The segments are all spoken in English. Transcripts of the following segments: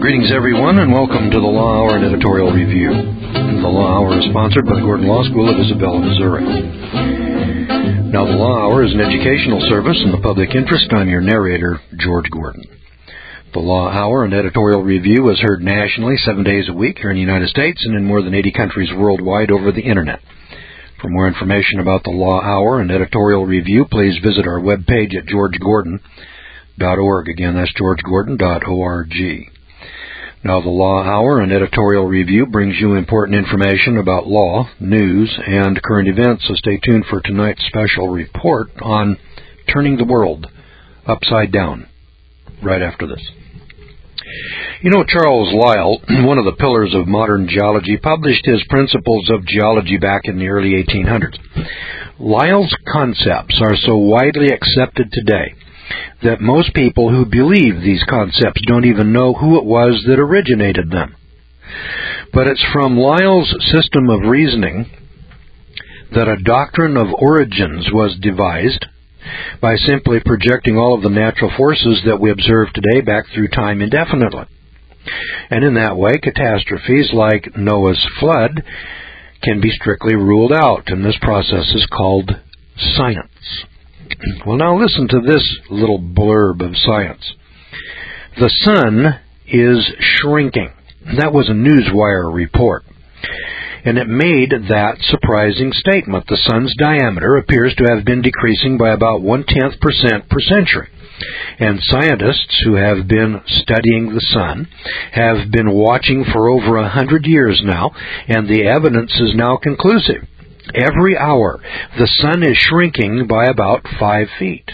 Greetings, everyone, and welcome to the Law Hour and Editorial Review. The Law Hour is sponsored by the Gordon Law School of Isabella, Missouri. Now, the Law Hour is an educational service in the public interest. I'm your narrator, George Gordon. The Law Hour and Editorial Review is heard nationally 7 days a week here in the United States and in more than 80 countries worldwide over the Internet. For more information about the Law Hour and Editorial Review, please visit our webpage at georgegordon.org. Again, that's georgegordon.org. Now, the Law Hour and Editorial Review brings you important information about law, news, and current events, so stay tuned for tonight's special report on turning the world upside down right after this. You know, Charles Lyell, one of the pillars of modern geology, published his Principles of Geology back in the early 1800s. Lyell's concepts are so widely accepted today that most people who believe these concepts don't even know who it was that originated them. But it's from Lyell's system of reasoning that a doctrine of origins was devised by simply projecting all of the natural forces that we observe today back through time indefinitely. And in that way, catastrophes like Noah's flood can be strictly ruled out, and this process is called science. Well, now listen to this little blurb of science. The sun is shrinking. That was a Newswire report. And it made that surprising statement. The sun's diameter appears to have been decreasing by about 0.1% per century. And scientists who have been studying the sun have been watching for over 100 years now, and the evidence is now conclusive. Every hour, the sun is shrinking by about 5 feet.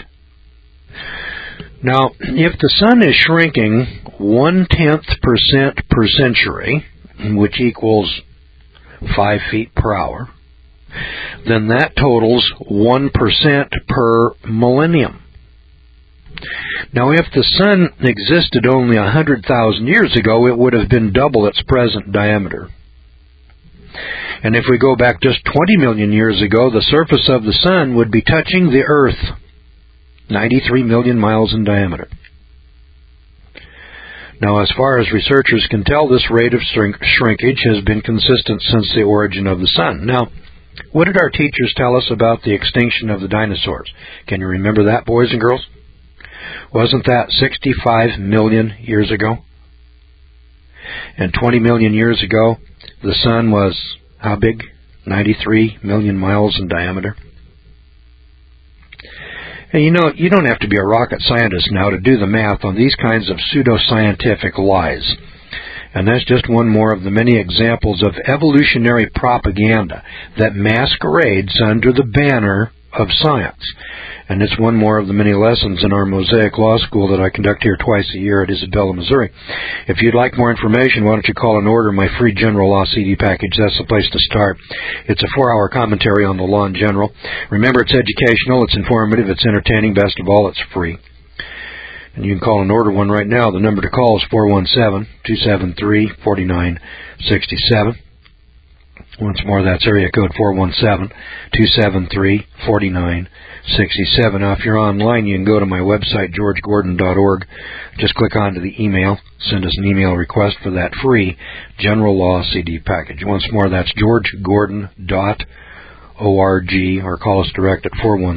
Now, if the sun is shrinking 0.1% per century, which equals 5 feet per hour, then that totals 1% per millennium. Now, if the sun existed only 100,000 years ago, it would have been double its present diameter. And if we go back just 20 million years ago, the surface of the sun would be touching the Earth, 93 million miles in diameter. Now, as far as researchers can tell, this rate of shrinkage has been consistent since the origin of the sun. Now, what did our teachers tell us about the extinction of the dinosaurs? Can you remember that, boys and girls? Wasn't that 65 million years ago? And 20 million years ago, the sun was how big? 93 million miles in diameter. And you know, you don't have to be a rocket scientist now to do the math on these kinds of pseudoscientific lies. And that's just one more of the many examples of evolutionary propaganda that masquerades under the banner of science. And it's one more of the many lessons in our Mosaic Law School that I conduct here twice a year at Isabella, Missouri. If you'd like more information, why don't you call and order my free General Law CD package? That's the place to start. It's a 4-hour commentary on the law in general. Remember, it's educational, it's informative, it's entertaining, best of all, it's free. And you can call and order one right now. The number to call is 417-273-4967. Once more, that's area code 417-273-4967. Now, if you're online, you can go to my website, georgegordon.org. Just click onto the email. Send us an email request for that free General Law CD package. Once more, that's georgegordon.org, or call us direct at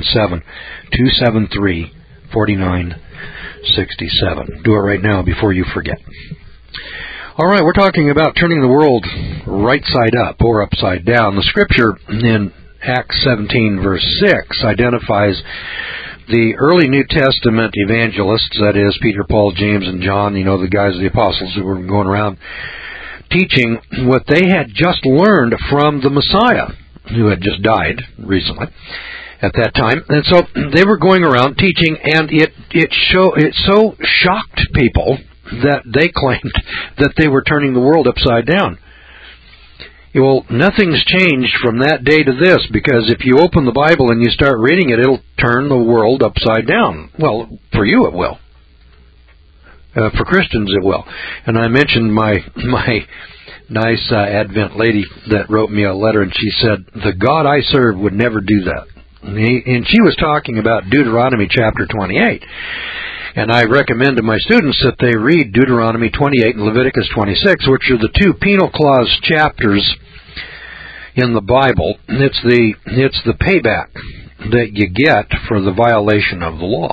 417-273-4967. Do it right now before you forget. All right, we're talking about turning the world right side up or upside down. The scripture in Acts 17, verse 6, identifies the early New Testament evangelists, that is, Peter, Paul, James, and John, you know, the guys, the apostles who were going around teaching what they had just learned from the Messiah, who had just died recently at that time. And so they were going around teaching, and it so shocked people that they claimed that they were turning the world upside down. Well, nothing's changed from that day to this, because if you open the Bible and you start reading it, it'll turn the world upside down. Well, for you it will. For Christians it will. And I mentioned my nice Advent lady that wrote me a letter, and she said, the God I serve would never do that. And she was talking about Deuteronomy chapter 28. And I recommend to my students that they read Deuteronomy 28 and Leviticus 26, which are the two penal clause chapters in the Bible. It's the payback that you get for the violation of the law.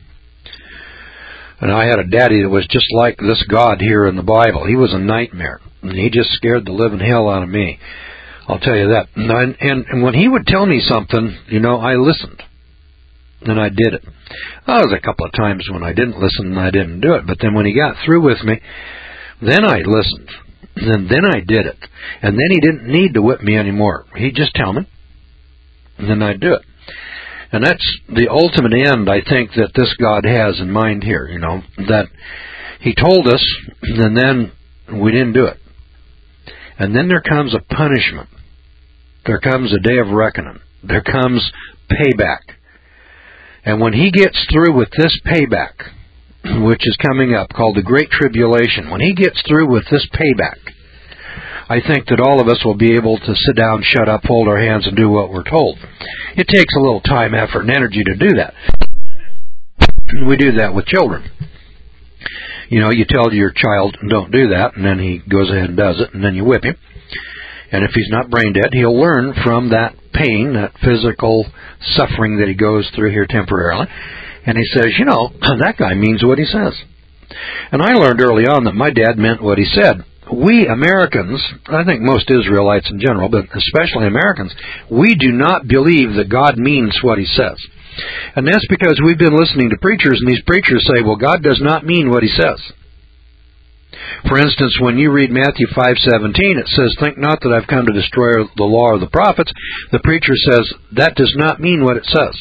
And I had a daddy that was just like this God here in the Bible. He was a nightmare, and he just scared the living hell out of me. I'll tell you that. And when he would tell me something, I listened. And I did it. Well, there was a couple of times when I didn't listen and I didn't do it. But then when he got through with me, then I listened. And then I did it. And then he didn't need to whip me anymore. He'd just tell me, and then I'd do it. And that's the ultimate end, I think, that this God has in mind here, that he told us, and then we didn't do it. And then there comes a punishment. There comes a day of reckoning. There comes payback. And when he gets through with this payback, which is coming up, called the Great Tribulation, when he gets through with this payback, I think that all of us will be able to sit down, shut up, fold our hands, and do what we're told. It takes a little time, effort, and energy to do that. We do that with children. You tell your child, don't do that, and then he goes ahead and does it, and then you whip him. And if he's not brain dead, he'll learn from that pain, that physical suffering that he goes through here temporarily. And he says, that guy means what he says. And I learned early on that my dad meant what he said. We Americans, I think most Israelites in general, but especially Americans, we do not believe that God means what he says. And that's because we've been listening to preachers, and these preachers say, well, God does not mean what he says. For instance, when you read Matthew 5:17, it says, think not that I've come to destroy the law or the prophets. The preacher says, that does not mean what it says.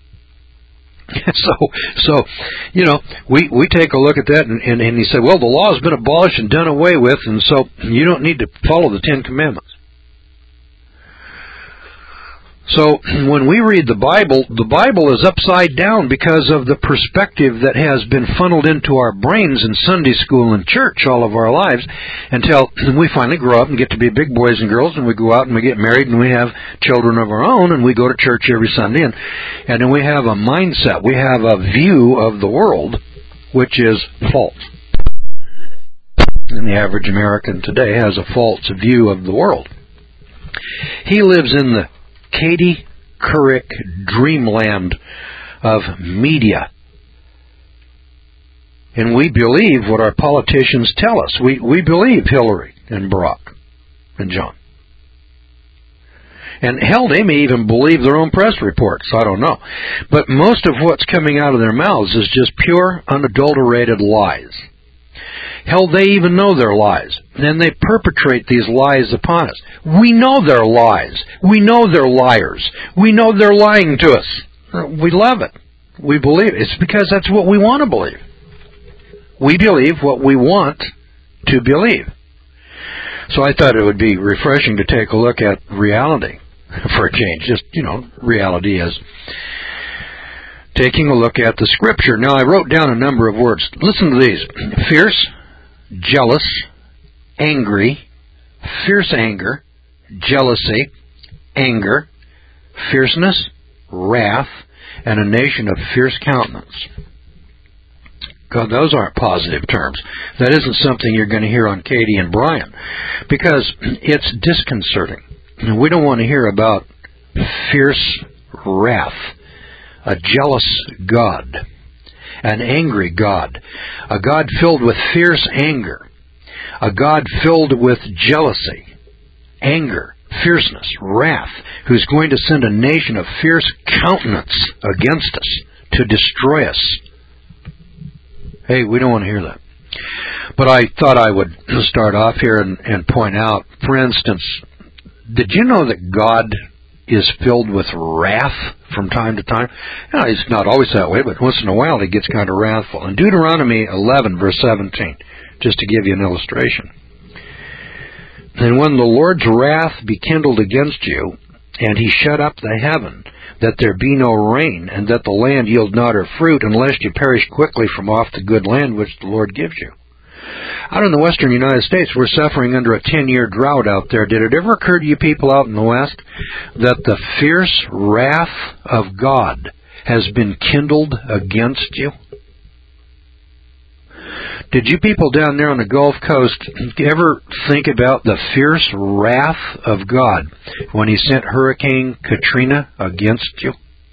So we take a look at that, and he said, well, the law has been abolished and done away with, and so you don't need to follow the Ten Commandments. So when we read the Bible is upside down because of the perspective that has been funneled into our brains in Sunday school and church all of our lives until we finally grow up and get to be big boys and girls, and we go out and we get married and we have children of our own, and we go to church every Sunday, and then we have a mindset, we have a view of the world which is false. And the average American today has a false view of the world. He lives in the Katie Couric dreamland of media. And we believe what our politicians tell us. We believe Hillary and Barack and John. And hell, they may even believe their own press reports. I don't know. But most of what's coming out of their mouths is just pure, unadulterated lies. Hell, they even know they're lies. And they perpetrate these lies upon us. We know they're lies. We know they're liars. We know they're lying to us. We love it. We believe it. It's because that's what we want to believe. We believe what we want to believe. So I thought it would be refreshing to take a look at reality for a change. Just, reality is taking a look at the Scripture. Now, I wrote down a number of words. Listen to these. Fierce, jealous, angry, fierce anger, jealousy, anger, fierceness, wrath, and a nation of fierce countenance. God, those aren't positive terms. That isn't something you're going to hear on Katie and Brian, because it's disconcerting. And we don't want to hear about fierce wrath, a jealous God, an angry God, a God filled with fierce anger, a God filled with jealousy, anger, fierceness, wrath, who's going to send a nation of fierce countenance against us to destroy us. Hey, we don't want to hear that. But I thought I would start off here and point out, for instance, did you know that God is filled with wrath from time to time? He's not always that way, but once in a while he gets kind of wrathful. In Deuteronomy 11, verse 17, just to give you an illustration. And when the Lord's wrath be kindled against you, and he shut up the heaven, that there be no rain, and that the land yield not her fruit, unless you perish quickly from off the good land which the Lord gives you. Out in the western United States, we're suffering under a 10-year drought out there. Did it ever occur to you people out in the West that the fierce wrath of God has been kindled against you? Did you people down there on the Gulf Coast ever think about the fierce wrath of God when He sent Hurricane Katrina against you?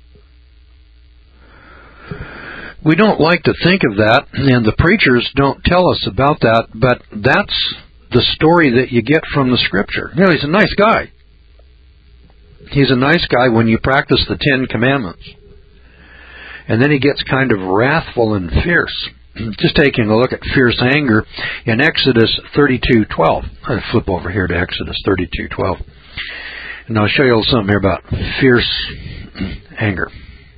We don't like to think of that, and the preachers don't tell us about that, but that's the story that you get from the Scripture. You know, He's a nice guy. He's a nice guy when you practice the 10 Commandments. And then He gets kind of wrathful and fierce. Just taking a look at fierce anger in Exodus 32:12. I'll flip over here to Exodus 32:12. And I'll show you a little something here about fierce anger.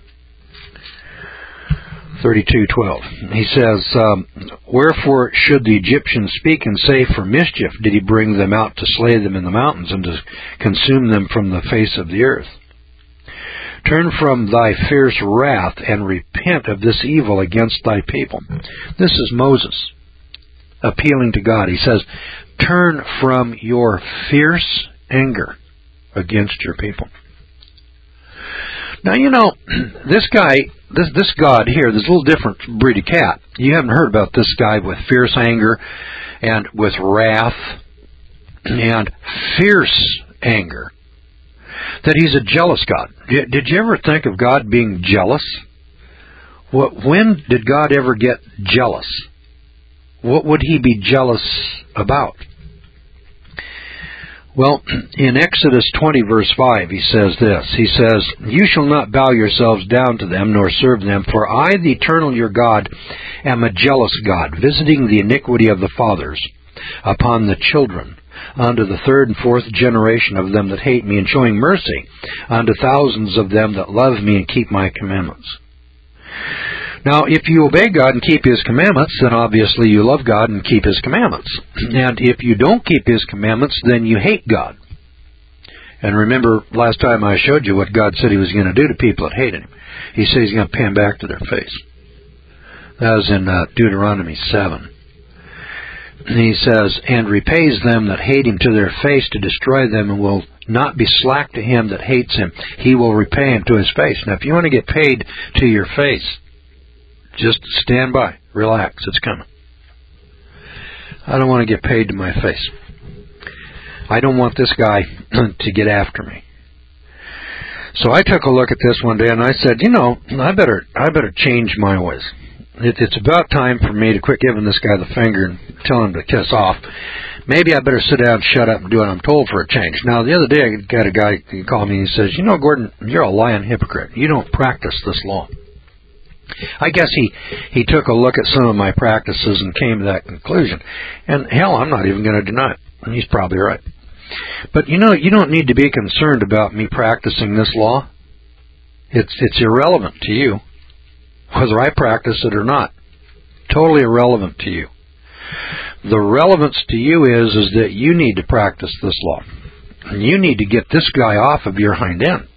32:12. He says, Wherefore should the Egyptians speak and say, For mischief did He bring them out to slay them in the mountains and to consume them from the face of the earth? Turn from thy fierce wrath and repent of this evil against thy people. This is Moses appealing to God. He says, turn from your fierce anger against your people. Now, you know, this guy, this God here, there's a little different breed of cat. You haven't heard about this guy with fierce anger and with wrath and fierce anger. That He's a jealous God. Did you ever think of God being jealous? When did God ever get jealous? What would He be jealous about? Well, in Exodus 20, verse 5, He says this. He says, You shall not bow yourselves down to them, nor serve them, for I, the eternal your God, am a jealous God, visiting the iniquity of the fathers upon the children, unto the third and fourth generation of them that hate me, and showing mercy unto thousands of them that love me and keep my commandments. Now, if you obey God and keep His commandments, then obviously you love God and keep His commandments. And if you don't keep His commandments, then you hate God. And remember, last time I showed you what God said He was going to do to people that hated Him. He said He's going to pay them back to their face. That was in Deuteronomy 7. He says, and repays them that hate Him to their face to destroy them, and will not be slack to him that hates Him. He will repay him to his face. Now, if you want to get paid to your face, just stand by. Relax. It's coming. I don't want to get paid to my face. I don't want this guy to get after me. So I took a look at this one day, and I said, you know, I better change my ways. It's about time for me to quit giving this guy the finger and tell him to kiss off. Maybe I better sit down, shut up, and do what I'm told for a change. Now, the other day, I got a guy who called me and he says, you know, Gordon, you're a lying hypocrite. You don't practice this law. I guess he took a look at some of my practices and came to that conclusion. And hell, I'm not even going to deny it. And he's probably right. But you know, you don't need to be concerned about me practicing this law. It's irrelevant to you, whether I practice it or not. Totally irrelevant to you. The relevance to you is that you need to practice this law. And you need to get this guy off of your hind end.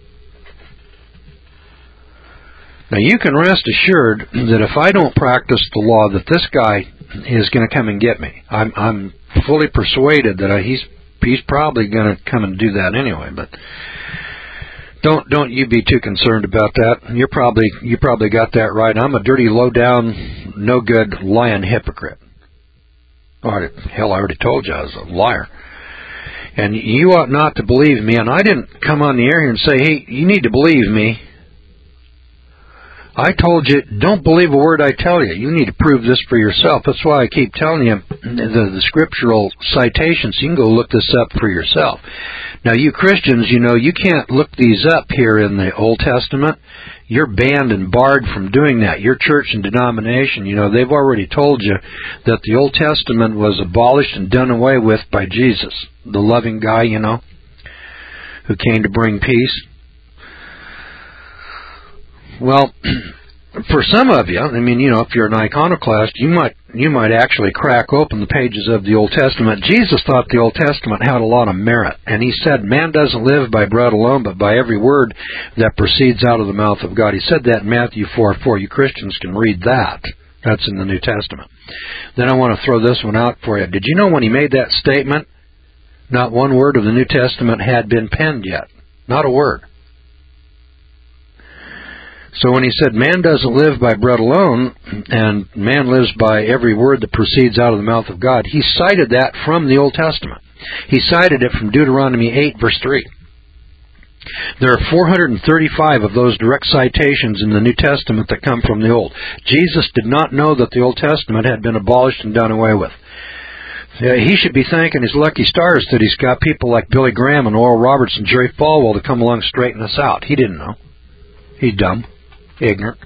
Now, you can rest assured that if I don't practice the law, that this guy is going to come and get me. I'm fully persuaded that he's probably going to come and do that anyway. But don't you be too concerned about that. You probably got that right. I'm a dirty, low down, no good, lying hypocrite. Oh, hell, I already told you I was a liar. And you ought not to believe me. And I didn't come on the air here and say, hey, you need to believe me. I told you, don't believe a word I tell you. You need to prove this for yourself. That's why I keep telling you the scriptural citations. You can go look this up for yourself. Now, you Christians, you know, you can't look these up here in the Old Testament. You're banned and barred from doing that. Your church and denomination, you know, they've already told you that the Old Testament was abolished and done away with by Jesus, the loving guy, you know, who came to bring peace. Well, for some of you, I mean, you know, if you're an iconoclast, you might actually crack open the pages of the Old Testament. Jesus thought the Old Testament had a lot of merit, and He said, man doesn't live by bread alone, but by every word that proceeds out of the mouth of God. He said that in Matthew 4:4. You Christians can read that. That's in the New Testament. Then I want to throw this one out for you. Did you know when He made that statement, not one word of the New Testament had been penned yet? Not a word. So when he said man doesn't live by bread alone, and man lives by every word that proceeds out of the mouth of God, he cited that from the Old Testament. He cited it from Deuteronomy 8, verse 3. There are 435 of those direct citations in the New Testament that come from the Old. Jesus did not know that the Old Testament had been abolished and done away with. He should be thanking his lucky stars that he's got people like Billy Graham and Oral Roberts and Jerry Falwell to come along and straighten us out. He didn't know. He's dumb, ignorant.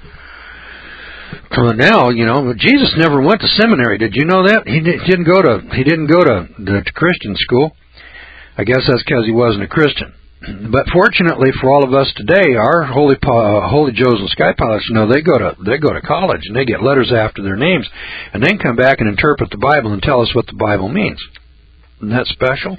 Now, Jesus never went to seminary. Did you know that? He didn't go to Christian school. I guess that's because he wasn't a Christian. But fortunately for all of us today, our Holy Joes and Sky Pilots, they go to college and they get letters after their names, and then come back and interpret the Bible and tell us what the Bible means. Isn't that special?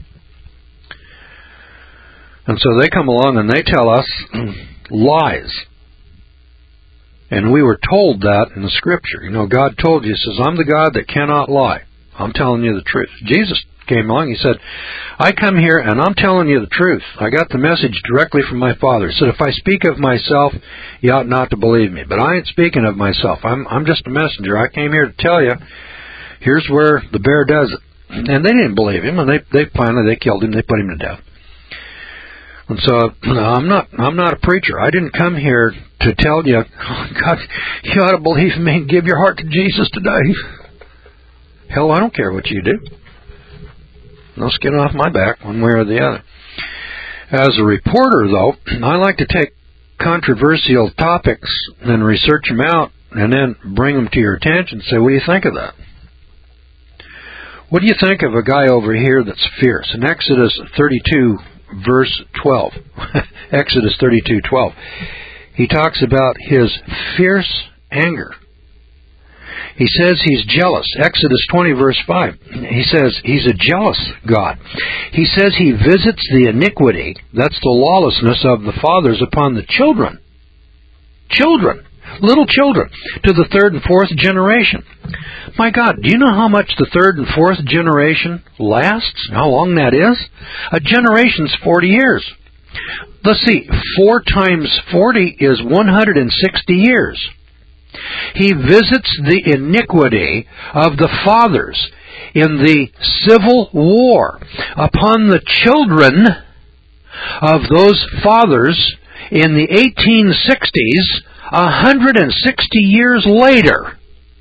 And so they come along and they tell us lies. And we were told that in the Scripture. God told you, He says, I'm the God that cannot lie. I'm telling you the truth. Jesus came along, He said, I come here and I'm telling you the truth. I got the message directly from my Father. He said, if I speak of myself, you ought not to believe me. But I ain't speaking of myself. I'm just a messenger. I came here to tell you, here's where the bear does it. And they didn't believe him, and they finally killed him. They put him to death. And so I'm not a preacher. I didn't come here to tell you, God, you ought to believe me and give your heart to Jesus today. Hell, I don't care what you do. No skin off my back, one way or the other. As a reporter, though, I like to take controversial topics and research them out and then bring them to your attention and say, what do you think of that? What do you think of a guy over here that's fierce? In Exodus 32, verse 12, Exodus 32:12, he talks about his fierce anger. He says he's jealous. Exodus 20, verse 5, he says he's a jealous God. He says he visits the iniquity, that's the lawlessness of the fathers upon the children. Children. Little children. To the third and fourth generation. My God, do you know how much the third and fourth generation lasts? How long that is? A generation's 40 years. Let's see, 4 times 40 is 160 years. He visits the iniquity of the fathers in the Civil War upon the children of those fathers in the 1860s, 160 years later.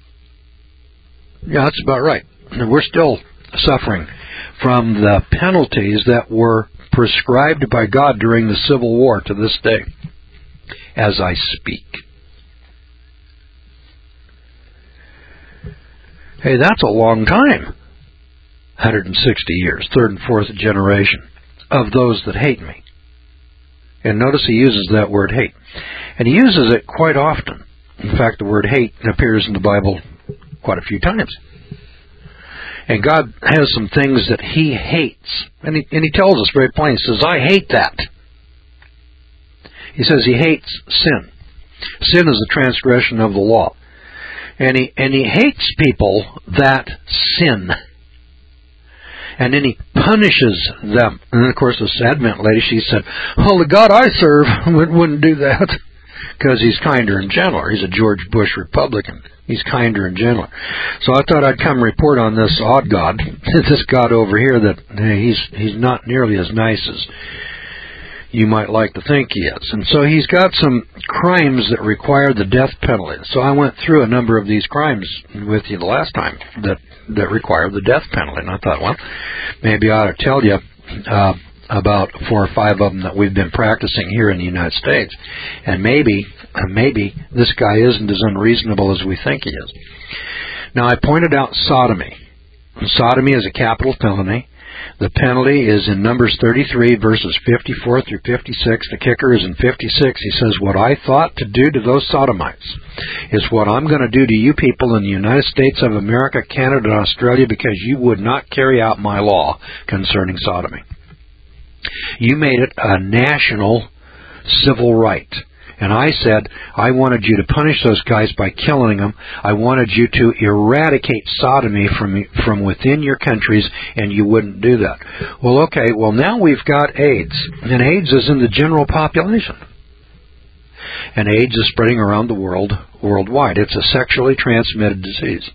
Yeah, that's about right. We're still suffering from the penalties that were prescribed by God during the Civil War to this day, as I speak. Hey, that's a long time. 160 years, third and fourth generation of those that hate me. And notice he uses that word hate. And he uses it quite often. In fact, the word hate appears in the Bible quite a few times. And God has some things that He hates. And he tells us very plainly, He says, I hate that. He says He hates sin. Sin is the transgression of the law. And he hates people that sin. And then He punishes them. And then, of course, this Advent lady, she said, well, the God I serve wouldn't do that. Because He's kinder and gentler. He's a George Bush Republican. He's kinder and gentler. So I thought I'd come report on this odd God, this God over here, that he's not nearly as nice as you might like to think he is. And so he's got some crimes that require the death penalty. So I went through a number of these crimes with you the last time that require the death penalty. And I thought, well, maybe I ought to tell you about 4 or 5 of them that we've been practicing here in the United States. And maybe this guy isn't as unreasonable as we think he is. Now, I pointed out sodomy. Sodomy is a capital felony. The penalty is in Numbers 33, verses 54 through 56. The kicker is in 56. He says, what I thought to do to those sodomites is what I'm going to do to you people in the United States of America, Canada, and Australia, because you would not carry out my law concerning sodomy. You made it a national civil right. And I said, I wanted you to punish those guys by killing them. I wanted you to eradicate sodomy from within your countries, and you wouldn't do that. Well, okay, now we've got AIDS. And AIDS is in the general population. And AIDS is spreading around the world worldwide. It's a sexually transmitted disease.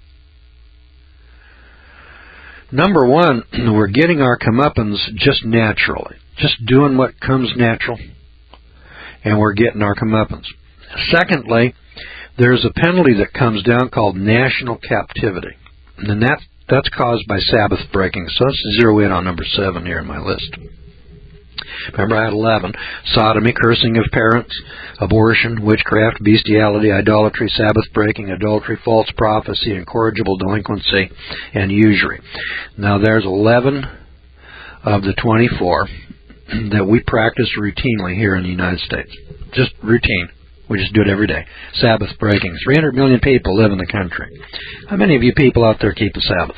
Number one, we're getting our comeuppance just naturally, just doing what comes natural, and we're getting our comeuppance. Secondly, there's a penalty that comes down called national captivity, and that's caused by Sabbath breaking. So let's zero in on number 7 here in my list. Remember, I had 11. Sodomy, cursing of parents, abortion, witchcraft, bestiality, idolatry, Sabbath breaking, adultery, false prophecy, incorrigible delinquency, and usury. Now, there's 11 of the 24 that we practice routinely here in the United States. Just routine. We just do it every day. Sabbath breaking. 300 million people live in the country. How many of you people out there keep the Sabbath?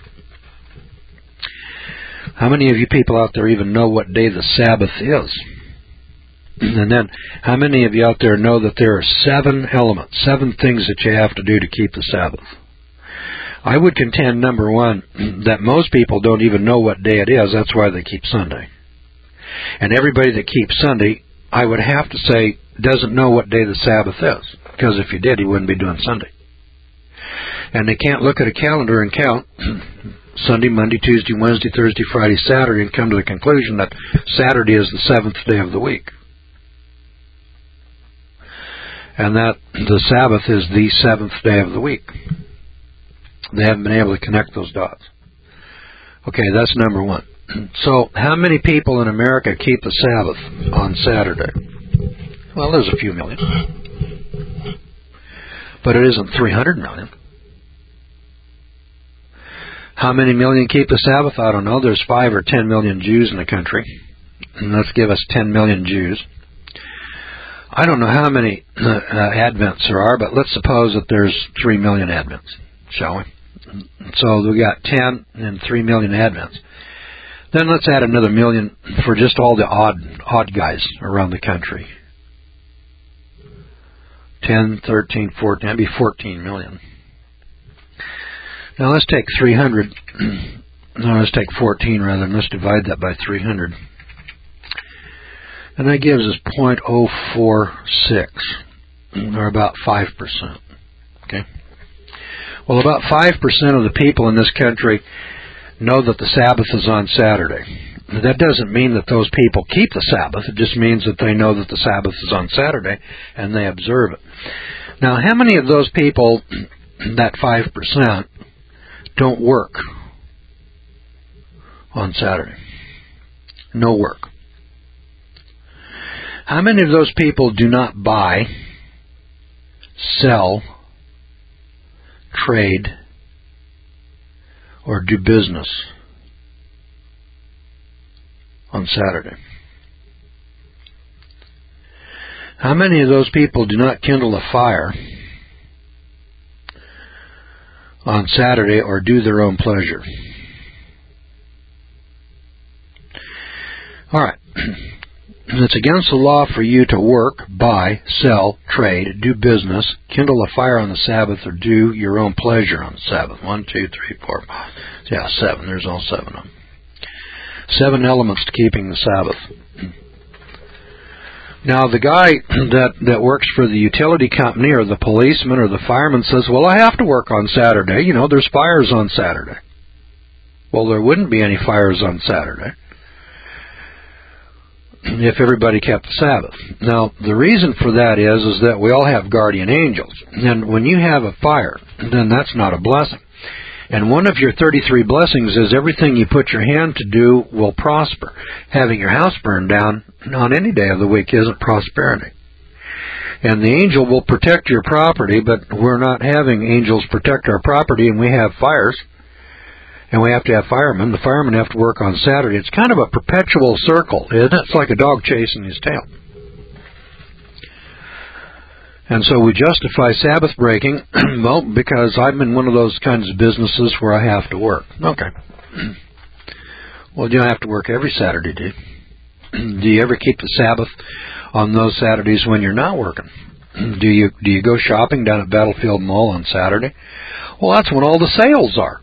How many of you people out there even know what day the Sabbath is? And then, how many of you out there know that there are 7 elements, 7 things that you have to do to keep the Sabbath? I would contend, number one, that most people don't even know what day it is. That's why they keep Sunday. And everybody that keeps Sunday, I would have to say, doesn't know what day the Sabbath is. Because if you did, he wouldn't be doing Sunday. And they can't look at a calendar and count Sunday, Monday, Tuesday, Wednesday, Thursday, Friday, Saturday, and come to the conclusion that Saturday is the 7th day of the week. And that the Sabbath is the 7th day of the week. They haven't been able to connect those dots. Okay, that's number one. So, how many people in America keep the Sabbath on Saturday? Well, there's a few million. But it isn't 300 million. How many million keep the Sabbath? I don't know. There's 5 or 10 million Jews in the country. And let's give us 10 million Jews. I don't know how many Advents there are, but let's suppose that there's 3 million Advents, shall we? So we got 10 and 3 million Advents. Then let's add another million for just all the odd guys around the country. 10, 13, 14, that'd be 14 million. Now let's take 300, no, let's take 14 rather, and let's divide that by 300. And that gives us 0.046, or about 5%. Okay. Well, about 5% of the people in this country know that the Sabbath is on Saturday. That doesn't mean that those people keep the Sabbath. It just means that they know that the Sabbath is on Saturday, and they observe it. Now, how many of those people, that 5%, don't work on Saturday? No work. How many of those people do not buy, sell, trade, or do business on Saturday? How many of those people do not kindle a fire on Saturday or do their own pleasure? All right. It's against the law for you to work, buy, sell, trade, do business, kindle a fire on the Sabbath, or do your own pleasure on the Sabbath. 1, 2, 3, 4, 5. Yeah, 7. There's all 7 of them. 7 elements to keeping the Sabbath. Now, the guy that works for the utility company or the policeman or the fireman says, well, I have to work on Saturday. You know, there's fires on Saturday. Well, there wouldn't be any fires on Saturday if everybody kept the Sabbath. Now, the reason for that is that we all have guardian angels. And when you have a fire, then that's not a blessing. And one of your 33 blessings is everything you put your hand to do will prosper. Having your house burned down on any day of the week isn't prosperity. And the angel will protect your property, but we're not having angels protect our property, and we have fires. And we have to have firemen. The firemen have to work on Saturday. It's kind of a perpetual circle, isn't it? It's like a dog chasing his tail. And so we justify Sabbath breaking, well, because I'm in one of those kinds of businesses where I have to work. Okay. Well, you don't have to work every Saturday, do you? Do you ever keep the Sabbath on those Saturdays when you're not working? Do you go shopping down at Battlefield Mall on Saturday? Well, that's when all the sales are.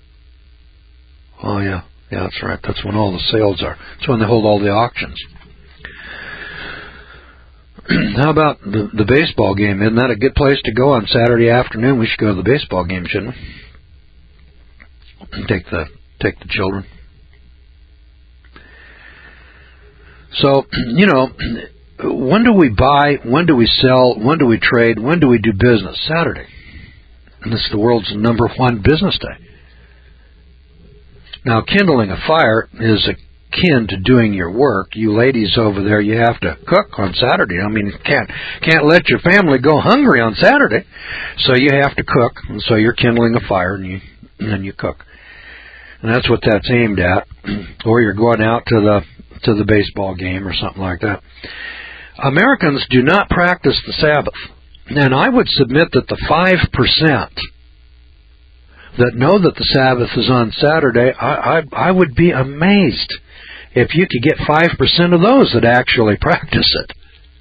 Oh, yeah. Yeah, that's right. That's when all the sales are. That's when they hold all the auctions. how about the baseball game? Isn't that a good place to go on Saturday afternoon? We should go to the baseball game, shouldn't we? Take the children. So, when do we buy? When do we sell? When do we trade? When do we do business? Saturday. And this is the world's #1 business day. Now, kindling a fire is akin to doing your work. You ladies over there, you have to cook on Saturday. I mean, you can't let your family go hungry on Saturday. So you have to cook, and so you're kindling a fire, and then you cook. And that's what that's aimed at. Or you're going out to the baseball game or something like that. Americans do not practice the Sabbath. And I would submit that the 5% that know that the Sabbath is on Saturday, I would be amazed if you could get 5% of those that actually practice it.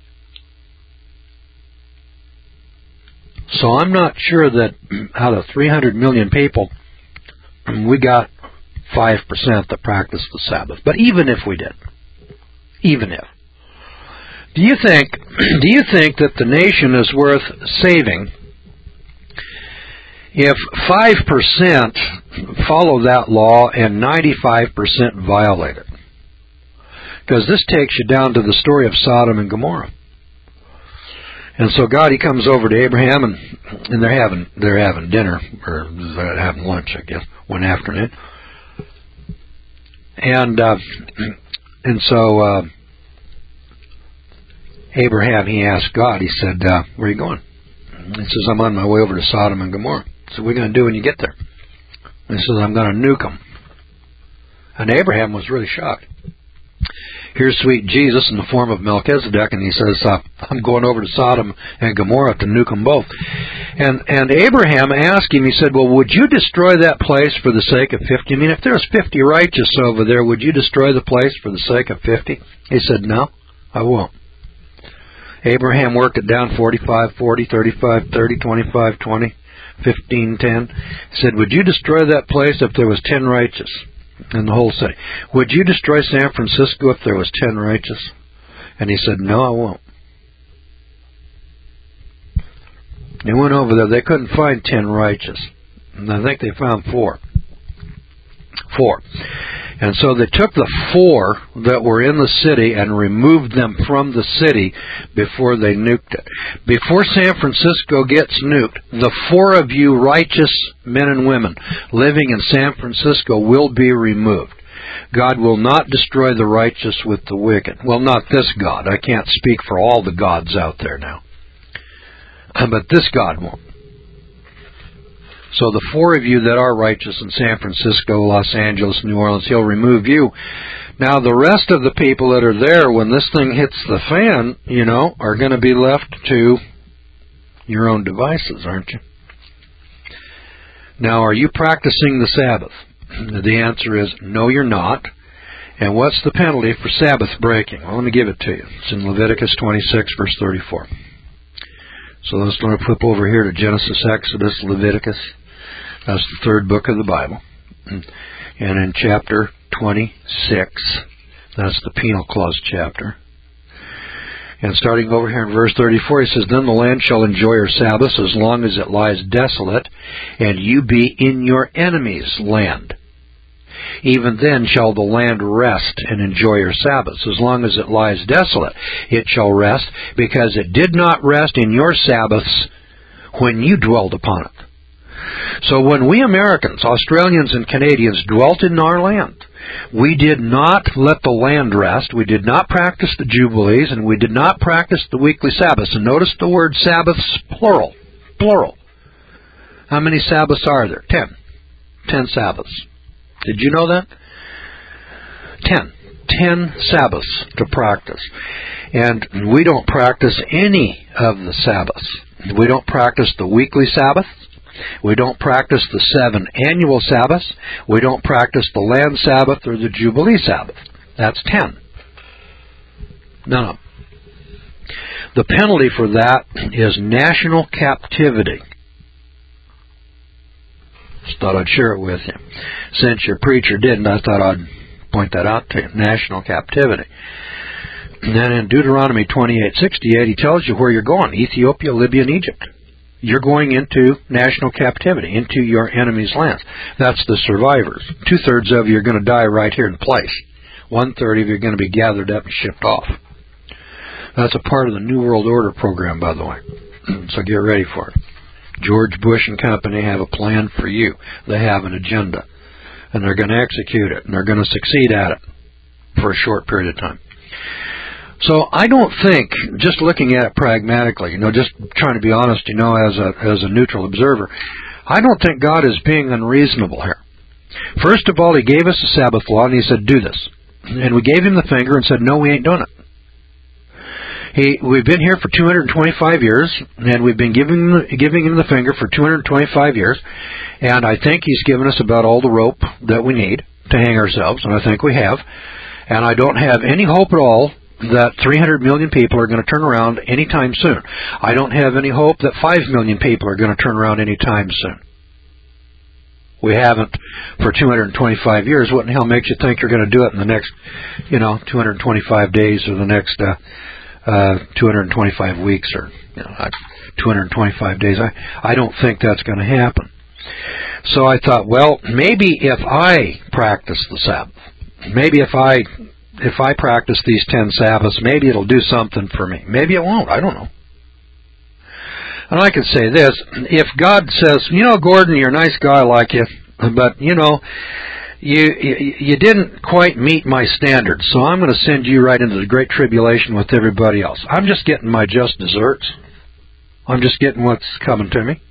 So I'm not sure that out of 300 million people, we got 5% that practice the Sabbath. But even if we did, do you think that the nation is worth saving if 5% follow that law and 95% violate it? Because this takes you down to the story of Sodom and Gomorrah. And so God, He comes over to Abraham, and they're having dinner, or they're having lunch, I guess, one afternoon. And so Abraham, he asked God, he said, where are you going? He says, I'm on my way over to Sodom and Gomorrah. So what are you going to do when you get there? And he says, I'm going to nuke them. And Abraham was really shocked. Here's sweet Jesus in the form of Melchizedek, and he says, I'm going over to Sodom and Gomorrah to nuke them both. And Abraham asked him, he said, well, would you destroy that place for the sake of 50? I mean, if there's 50 righteous over there, would you destroy the place for the sake of 50? He said, no, I won't. Abraham worked it down 45, 40, 35, 30, 25, 20, 15, 10. He said, would you destroy that place if there was 10 righteous in the whole city? Would you destroy San Francisco if there was 10 righteous? And he said, no, I won't. They went over there. They couldn't find 10 righteous. And I think they found 4. And so they took the 4 that were in the city and removed them from the city before they nuked it. Before San Francisco gets nuked, the 4 of you righteous men and women living in San Francisco will be removed. God will not destroy the righteous with the wicked. Well, not this God. I can't speak for all the gods out there now. But this God won't. So the 4 of you that are righteous in San Francisco, Los Angeles, New Orleans, He'll remove you. Now the rest of the people that are there, when this thing hits the fan, are going to be left to your own devices, aren't you? Now, are you practicing the Sabbath? The answer is, no, you're not. And what's the penalty for Sabbath breaking? Well, let me give it to you. It's in Leviticus 26, verse 34. So let's flip over here to Genesis, Exodus, Leviticus. That's the 3rd book of the Bible. And in chapter 26, that's the penal clause chapter. And starting over here in verse 34, he says, then the land shall enjoy her Sabbaths as long as it lies desolate, and you be in your enemy's land. Even then shall the land rest and enjoy her Sabbaths. As long as it lies desolate, it shall rest, because it did not rest in your Sabbaths when you dwelled upon it. So when we Americans, Australians, and Canadians dwelt in our land, we did not let the land rest, we did not practice the Jubilees, and we did not practice the weekly Sabbaths. And notice the word Sabbaths, plural. Plural. How many Sabbaths are there? 10. 10 Sabbaths. Did you know that? 10 Sabbaths to practice. And we don't practice any of the Sabbaths. We don't practice the weekly Sabbath. We don't practice the 7 annual Sabbaths. We don't practice the land Sabbath or the Jubilee Sabbath. That's 10. None of them. The penalty for that is national captivity. Just thought I'd share it with you. Since your preacher didn't, I thought I'd point that out to you. National captivity. And then in Deuteronomy 28:68, he tells you where you're going: Ethiopia, Libya, and Egypt. You're going into national captivity, into your enemy's lands. That's the survivors. 2/3 of you are going to die right here in place. 1/3 of you are going to be gathered up and shipped off. That's a part of the New World Order program, by the way. So get ready for it. George Bush and company have a plan for you. They have an agenda. And they're going to execute it. And they're going to succeed at it for a short period of time. So I don't think, just looking at it pragmatically, just trying to be honest, as a neutral observer, I don't think God is being unreasonable here. First of all, He gave us a Sabbath law, and He said, do this. And we gave Him the finger and said, no, we ain't doing it. We've been here for 225 years, and we've been giving Him the finger for 225 years, and I think He's given us about all the rope that we need to hang ourselves, and I think we have. And I don't have any hope at all that 300 million people are going to turn around anytime soon. I don't have any hope that 5 million people are going to turn around anytime soon. We haven't for 225 years. What in the hell makes you think you're going to do it in the next, 225 days or the next 225 weeks or 225 days? I don't think that's going to happen. So I thought, well, maybe if I practice the Sabbath, maybe if I practice these 10 Sabbaths, maybe it'll do something for me. Maybe it won't. I don't know. And I can say this: if God says, Gordon, you're a nice guy, I like you, but you didn't quite meet my standards, so I'm going to send you right into the Great Tribulation with everybody else. I'm just getting my just desserts. I'm just getting what's coming to me.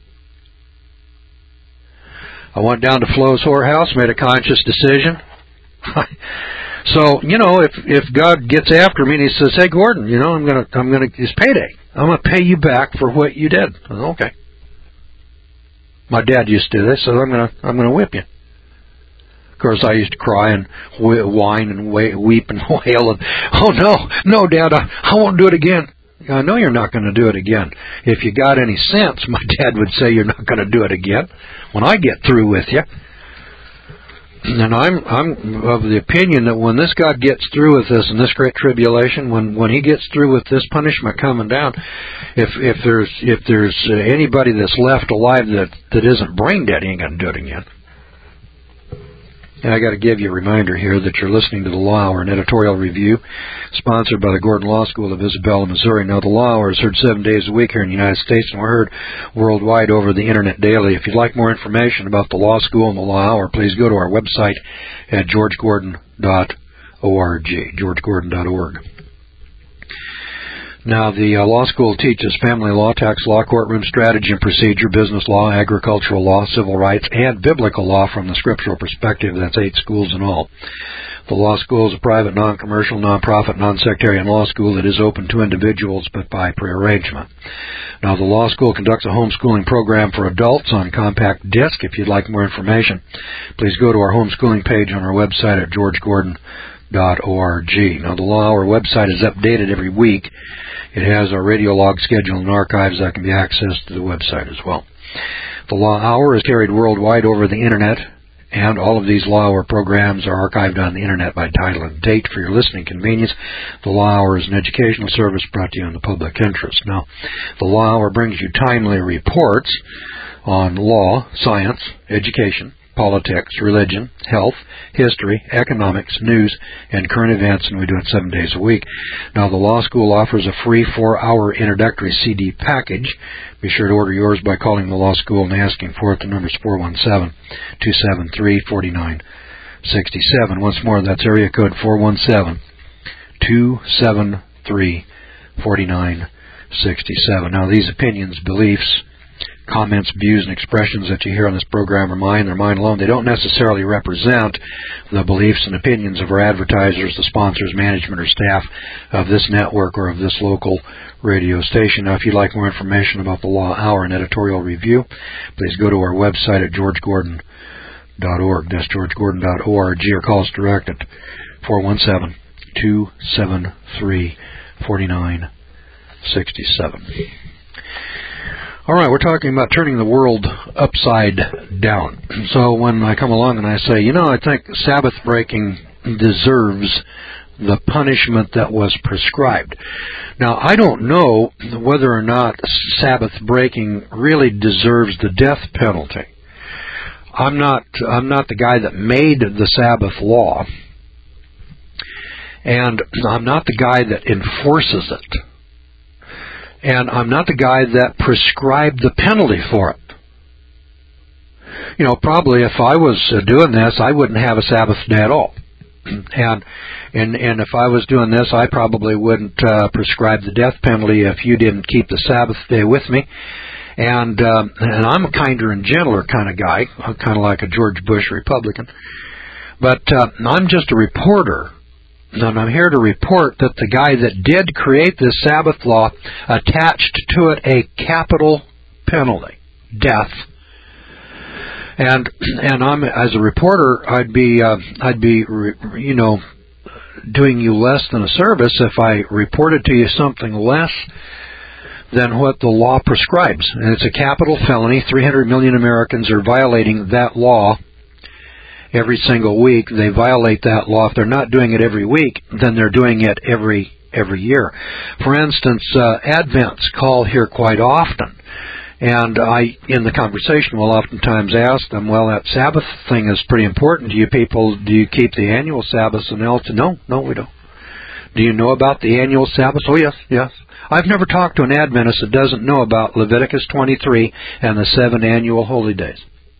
I went down to Flo's whorehouse, made a conscious decision. So, if God gets after me and He says, "Hey, Gordon, I'm gonna, it's payday. I'm gonna pay you back for what you did." Okay. My dad used to do this, so I'm gonna whip you. Of course, I used to cry and whine and weep and wail and, "Oh no, Dad, I won't do it again." I know you're not going to do it again. If you got any sense, my dad would say you're not going to do it again when I get through with you. And I'm of the opinion that when this God gets through with this in this great tribulation, when He gets through with this punishment coming down, if there's anybody that's left alive that isn't brain dead, He ain't going to do it again. And I got to give you a reminder here that you're listening to the Law Hour, an editorial review sponsored by the Gordon Law School of Isabella, Missouri. Now, the Law Hour is heard 7 days a week here in the United States, and we're heard worldwide over the Internet daily. If you'd like more information about the Law School and the Law Hour, please go to our website at georgegordon.org, georgegordon.org. Now, the law school teaches family law, tax law, courtroom strategy and procedure, business law, agricultural law, civil rights, and biblical law from the scriptural perspective. That's 8 schools in all. The law school is a private, non-commercial, non-profit, non-sectarian law school that is open to individuals but by prearrangement. Now, the law school conducts a homeschooling program for adults on compact disc. If you'd like more information, please go to our homeschooling page on our website at georgegordon.org. Now, the Law Hour website is updated every week. It has our radio log schedule and archives that can be accessed to the website as well. The Law Hour is carried worldwide over the Internet, and all of these Law Hour programs are archived on the Internet by title and date for your listening convenience. The Law Hour is an educational service brought to you in the public interest. Now, the Law Hour brings you timely reports on law, science, education, politics, religion, health, history, economics, news, and current events, and we do it 7 days a week. Now, the law school offers a free 4-hour introductory CD package. Be sure to order yours by calling the law school and asking for it. The number's 417-273-4967. Once more, that's area code 417-273-4967. Now, these opinions, beliefs, comments, views, and expressions that you hear on this program are mine. They're mine alone. They don't necessarily represent the beliefs and opinions of our advertisers, the sponsors, management, or staff of this network or of this local radio station. Now, if you'd like more information about the Law Hour and editorial review, please go to our website at georgegordon.org. That's georgegordon.org, or call us direct at 417-273-4967. All right, we're talking about turning the world upside down. So when I come along and I say, I think Sabbath breaking deserves the punishment that was prescribed. Now, I don't know whether or not Sabbath breaking really deserves the death penalty. I'm not the guy that made the Sabbath law, and I'm not the guy that enforces it, and I'm not the guy that prescribed the penalty for it. Probably if I was doing this, I wouldn't have a Sabbath day at all. And if I was doing this, I probably wouldn't prescribe the death penalty if you didn't keep the Sabbath day with me. And I'm a kinder and gentler kind of guy. I'm kind of like a George Bush Republican. But I'm just a reporter. And I'm here to report that the guy that did create this Sabbath law attached to it a capital penalty, death. And I'm, as a reporter, I'd be doing you less than a service if I reported to you something less than what the law prescribes. And it's a capital felony. 300 million Americans are violating that law every single week. They violate that law. If they're not doing it every week, then they're doing it every year. For instance, Advents call here quite often. And I, in the conversation, will oftentimes ask them, well, that Sabbath thing is pretty important to you people. Do you keep the annual Sabbaths and else? No, we don't. Do you know about the annual Sabbath? Oh, yes. I've never talked to an Adventist that doesn't know about Leviticus 23 and the 7 annual holy days.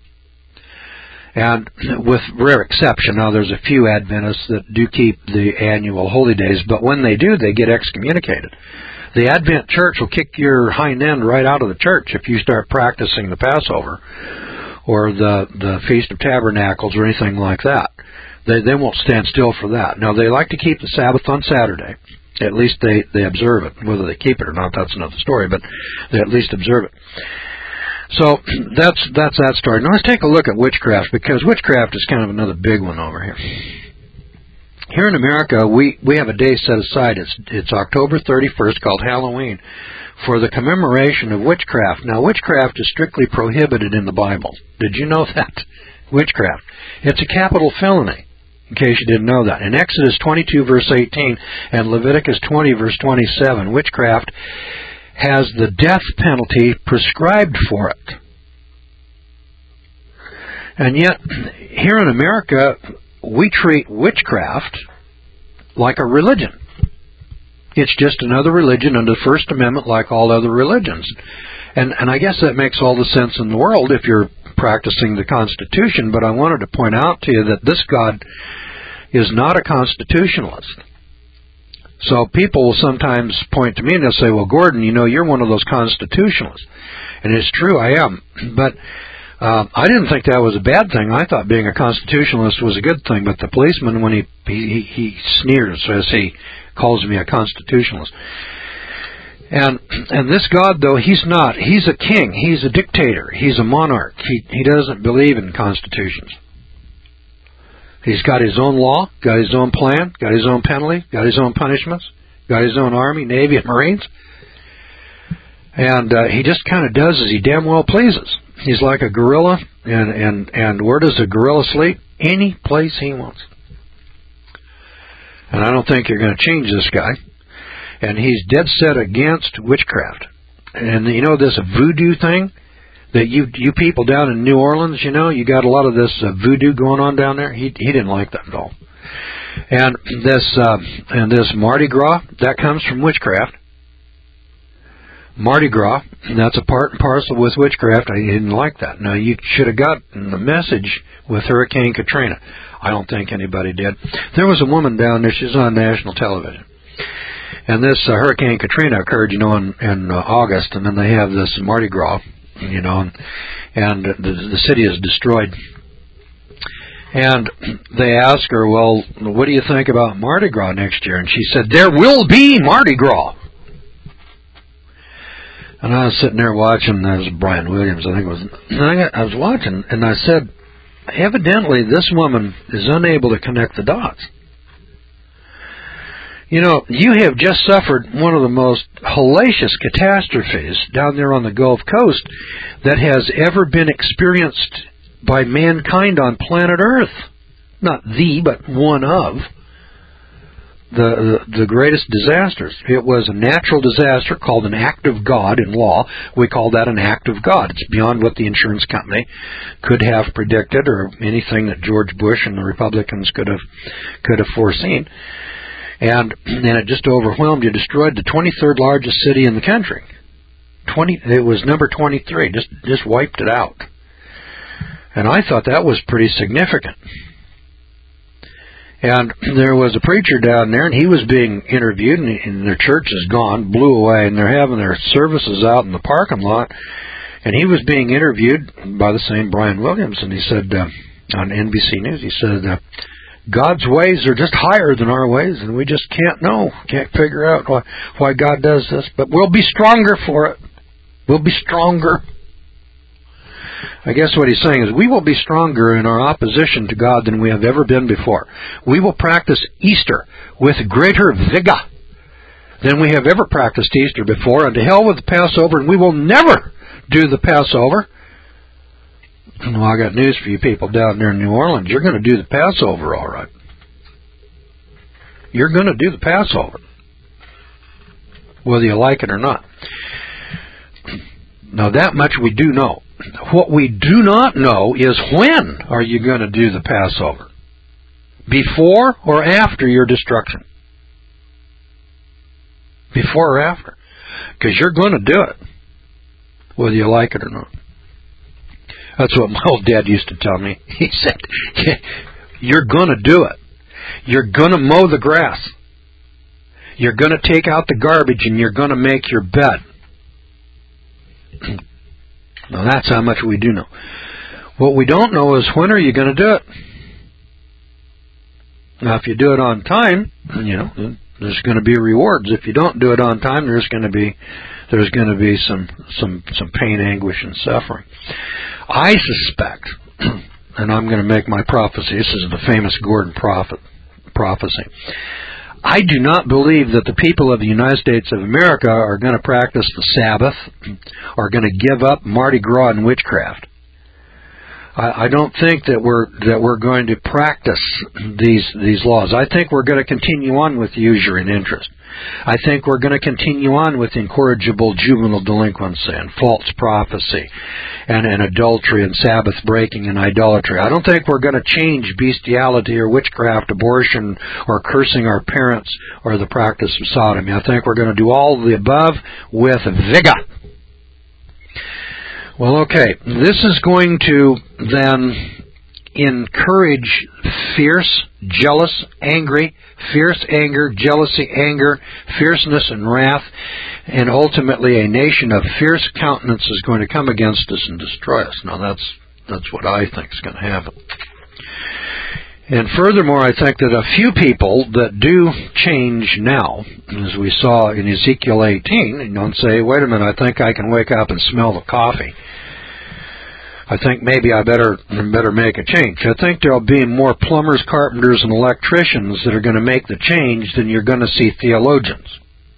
And with rare exception, now there's a few Adventists that do keep the annual holy days, but when they do, they get excommunicated. The Advent church will kick your hind end right out of the church if you start practicing the Passover or the Feast of Tabernacles or anything like that. They won't stand still for that. Now, they like to keep the Sabbath on Saturday. At least they observe it. Whether they keep it or not, that's another story, but they at least observe it. So that's that story. Now let's take a look at witchcraft, because witchcraft is kind of another big one over here. Here in America, we have a day set aside. It's October 31st, called Halloween, for the commemoration of witchcraft. Now, witchcraft is strictly prohibited in the Bible. Did you know that? Witchcraft. It's a capital felony, in case you didn't know that. In Exodus 22, verse 18, and Leviticus 20, verse 27, witchcraft has the death penalty prescribed for it. And yet, here in America, we treat witchcraft like a religion. It's just another religion under the First Amendment like all other religions. And I guess that makes all the sense in the world if you're practicing the Constitution, but I wanted to point out to you that this God is not a constitutionalist. So people will sometimes point to me and they'll say, well, Gordon, you're one of those constitutionalists. And it's true, I am. But I didn't think that was a bad thing. I thought being a constitutionalist was a good thing. But the policeman, when he sneers as he calls me a constitutionalist. And this God, though, he's not. He's a king. He's a dictator. He's a monarch. He doesn't believe in constitutions. He's got his own law, got his own plan, got his own penalty, got his own punishments, got his own army, navy, and marines. And he just kind of does as he damn well pleases. He's like a gorilla, and where does a gorilla sleep? Any place he wants. And I don't think you're going to change this guy. And he's dead set against witchcraft. And this voodoo thing that you people down in New Orleans, you got a lot of this voodoo going on down there. He didn't like that at all. And this Mardi Gras, that comes from witchcraft. Mardi Gras, that's a part and parcel with witchcraft. I didn't like that. Now, you should have gotten the message with Hurricane Katrina. I don't think anybody did. There was a woman down there. She was on national television. And this Hurricane Katrina occurred, in August, and then they have this Mardi Gras, and the city is destroyed. And they asked her, well, what do you think about Mardi Gras next year? And she said, there will be Mardi Gras. And I was sitting there watching, that was Brian Williams, I think it was. I was watching, and I said, evidently this woman is unable to connect the dots. You have just suffered one of the most hellacious catastrophes down there on the Gulf Coast that has ever been experienced by mankind on planet Earth. Not the, but one of. the greatest disasters. It was a natural disaster called an act of God in law. We call that an act of God. It's beyond what the insurance company could have predicted or anything that George Bush and the Republicans could have foreseen. And it just overwhelmed you, destroyed the 23rd largest city in the country. It was number 23, just wiped it out. And I thought that was pretty significant. And there was a preacher down there, and he was being interviewed, and their church is gone, blew away, and they're having their services out in the parking lot. And he was being interviewed by the same Brian Williams, and he said on NBC News, he said, God's ways are just higher than our ways, and we just can't figure out why God does this. But we'll be stronger for it. We'll be stronger. I guess what he's saying is we will be stronger in our opposition to God than we have ever been before. We will practice Easter with greater vigor than we have ever practiced Easter before. And to hell with the Passover, and we will never do the Passover. Well, I got news for you people down there in New Orleans. You're going to do the Passover, all right. You're going to do the Passover, whether you like it or not. Now, that much we do know. What we do not know is when are you going to do the Passover? Before or after your destruction? Before or after? Because you're going to do it, whether you like it or not. That's what my old dad used to tell me. He said, you're going to do it. You're going to mow the grass. You're going to take out the garbage, and you're going to make your bed. Now, that's how much we do know. What we don't know is when are you going to do it? Now, if you do it on time, there's going to be rewards. If you don't do it on time, there's going to be some pain, anguish, and suffering. I suspect, and I'm going to make my prophecy. This is the famous Gordon prophecy. I do not believe that the people of the United States of America are going to practice the Sabbath, or going to give up Mardi Gras and witchcraft. I don't think that we're going to practice these laws. I think we're going to continue on with usury and interest. I think we're going to continue on with incorrigible juvenile delinquency and false prophecy and adultery and Sabbath breaking and idolatry. I don't think we're going to change bestiality or witchcraft, abortion, or cursing our parents or the practice of sodomy. I think we're going to do all of the above with vigor. Well, okay, this is going to then encourage fierce, jealous, angry, fierce anger, jealousy, anger, fierceness, and wrath, and ultimately a nation of fierce countenance is going to come against us and destroy us. Now, that's what I think is going to happen. And furthermore, I think that a few people that do change now, as we saw in Ezekiel 18, and don't say, wait a minute, I think I can wake up and smell the coffee. I think maybe I better make a change. I think there'll be more plumbers, carpenters, and electricians that are going to make the change than you're going to see theologians.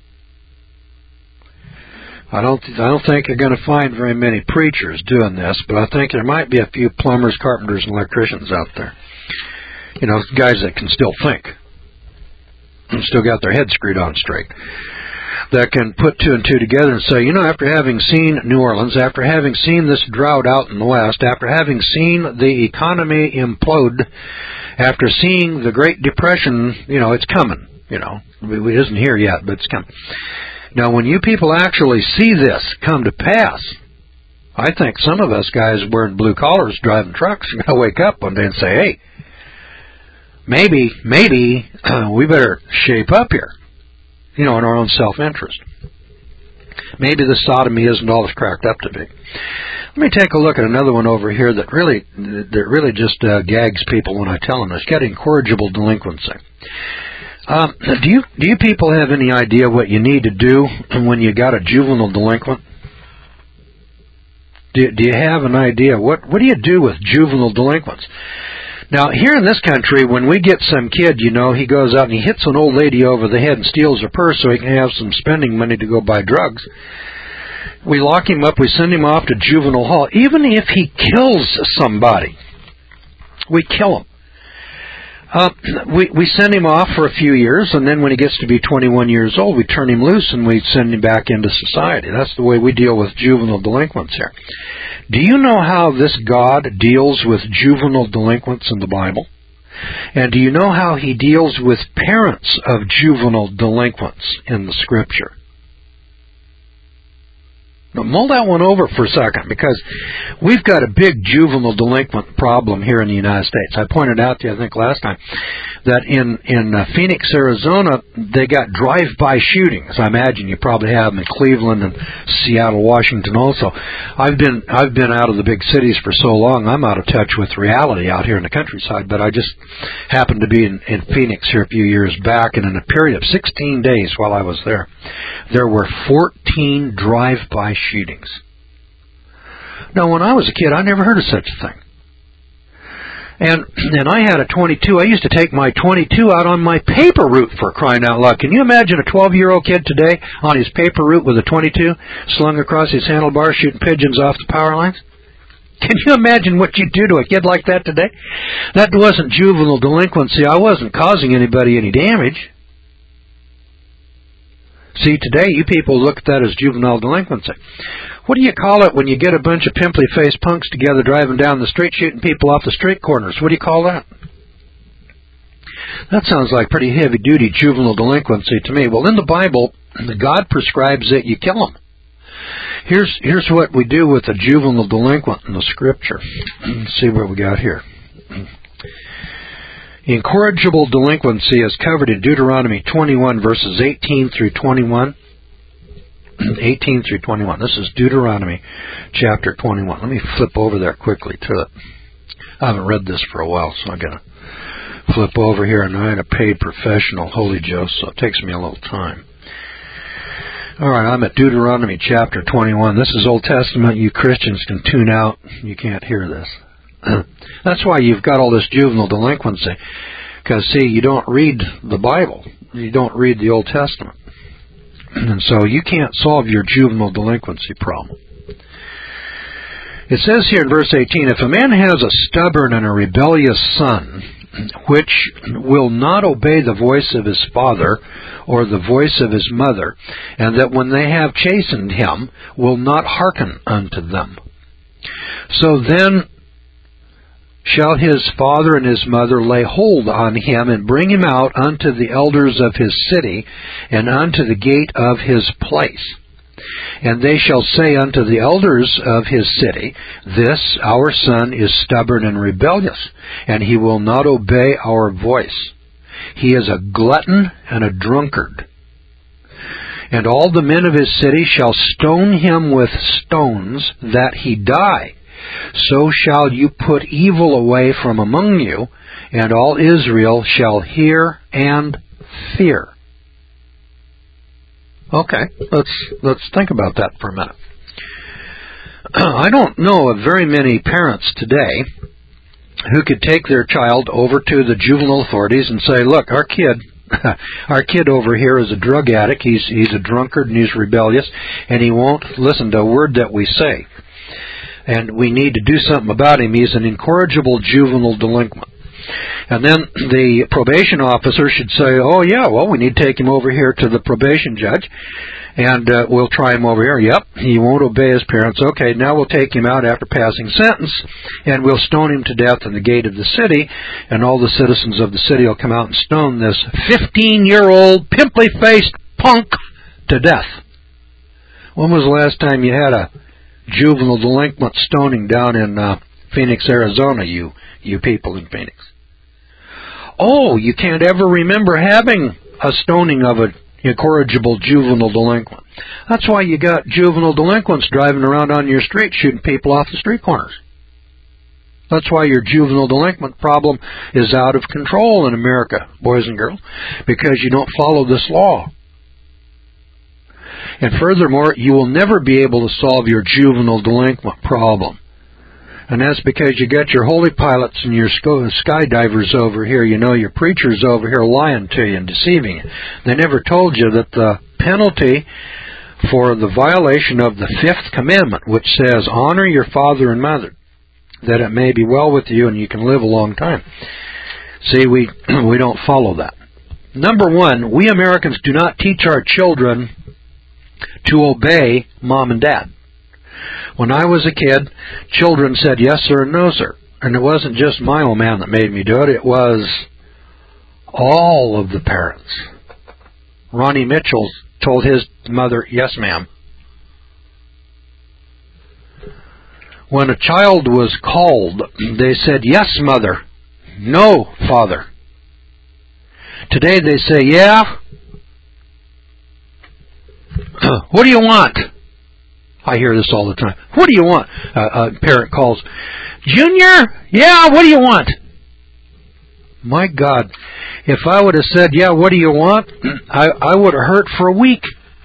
I don't think you're going to find very many preachers doing this, but I think there might be a few plumbers, carpenters, and electricians out there. Guys that can still think, and still got their head screwed on straight, that can put two and two together and say, after having seen New Orleans, after having seen this drought out in the West, after having seen the economy implode, after seeing the Great Depression, it's coming. It isn't here yet, but it's coming. Now, when you people actually see this come to pass, I think some of us guys wearing blue collars driving trucks are going to wake up one day and say, hey, maybe we better shape up here, in our own self-interest. Maybe the sodomy isn't all it's cracked up to be. Let me take a look at another one over here that really just gags people when I tell them. It's got incorrigible delinquency. Do you people have any idea what you need to do when you got a juvenile delinquent? Do you have an idea? What do you do with juvenile delinquents? Now, here in this country, when we get some kid, he goes out and he hits an old lady over the head and steals her purse so he can have some spending money to go buy drugs. We lock him up, we send him off to juvenile hall. Even if he kills somebody, we kill him. We send him off for a few years, and then when he gets to be 21 years old, we turn him loose and we send him back into society. That's the way we deal with juvenile delinquents here. Do you know how this God deals with juvenile delinquents in the Bible? And do you know how he deals with parents of juvenile delinquents in the Scripture? Now, mull that one over for a second, because we've got a big juvenile delinquent problem here in the United States. I pointed out to you, I think last time, that in Phoenix, Arizona, they got drive-by shootings. I imagine you probably have them in Cleveland and Seattle, Washington also. I've been out of the big cities for so long, I'm out of touch with reality out here in the countryside, but I just happened to be in Phoenix here a few years back, and in a period of 16 days while I was there were 14 drive-by shootings. Now, when I was a kid, I never heard of such a thing. And I had a .22. I used to take my .22 out on my paper route, for crying out loud. Can you imagine a 12-year-old kid today on his paper route with a .22 slung across his handlebar shooting pigeons off the power lines? Can you imagine what you'd do to a kid like that today? That wasn't juvenile delinquency. I wasn't causing anybody any damage. See, today you people look at that as juvenile delinquency. What do you call it when you get a bunch of pimply-faced punks together driving down the street shooting people off the street corners? What do you call that? That sounds like pretty heavy-duty juvenile delinquency to me. Well, in the Bible, God prescribes that you kill them. Here's what we do with a juvenile delinquent in the Scripture. Let's see what we got here. Incorrigible delinquency is covered in Deuteronomy 21, verses 18 through 21. 18 through 21. This is Deuteronomy chapter 21. Let me flip over there quickly to it. I haven't read this for a while, so I'm going to flip over here, and I ain't a paid professional, Holy Joe, so it takes me a little time. All right, I'm at Deuteronomy chapter 21. This is Old Testament. You Christians can tune out. You can't hear this. That's why you've got all this juvenile delinquency. Because, see, you don't read the Bible. You don't read the Old Testament. And so you can't solve your juvenile delinquency problem. It says here in verse 18, if a man has a stubborn and a rebellious son, which will not obey the voice of his father or the voice of his mother, and that when they have chastened him, will not hearken unto them. So then shall his father and his mother lay hold on him, and bring him out unto the elders of his city, and unto the gate of his place. And they shall say unto the elders of his city, this our son is stubborn and rebellious, and he will not obey our voice. He is a glutton and a drunkard. And all the men of his city shall stone him with stones, that he die. So shall you put evil away from among you, and all Israel shall hear and fear. Okay, let's think about that for a minute. I don't know of very many parents today who could take their child over to the juvenile authorities and say, look, our kid over here is a drug addict, he's a drunkard and he's rebellious, and he won't listen to a word that we say. And we need to do something about him. He's an incorrigible juvenile delinquent. And then the probation officer should say, oh, yeah, well, we need to take him over here to the probation judge, and we'll try him over here. Yep, he won't obey his parents. Okay, now we'll take him out after passing sentence, and we'll stone him to death in the gate of the city, and all the citizens of the city will come out and stone this 15-year-old pimply-faced punk to death. When was the last time you had a juvenile delinquent stoning down in Phoenix, Arizona, you people in Phoenix? Oh, you can't ever remember having a stoning of an incorrigible juvenile delinquent. That's why you got juvenile delinquents driving around on your street shooting people off the street corners. That's why your juvenile delinquent problem is out of control in America, boys and girls, because you don't follow this law. And furthermore, you will never be able to solve your juvenile delinquent problem. And that's because you got your holy pilots and your skydivers over here, your preachers over here lying to you and deceiving you. They never told you that the penalty for the violation of the 5th commandment, which says, honor your father and mother, that it may be well with you and you can live a long time. See, we don't follow that. Number one, we Americans do not teach our children to obey mom and dad. When I was a kid, children said yes sir and no sir. And it wasn't just my old man that made me do it. It was all of the parents. Ronnie Mitchell told his mother, yes ma'am. When a child was called, they said, yes mother, no father. Today they say, yeah. What do you want? I hear this all the time. What do you want? A parent calls, Junior, yeah, what do you want? My God, if I would have said, yeah, what do you want? I would have hurt for a week.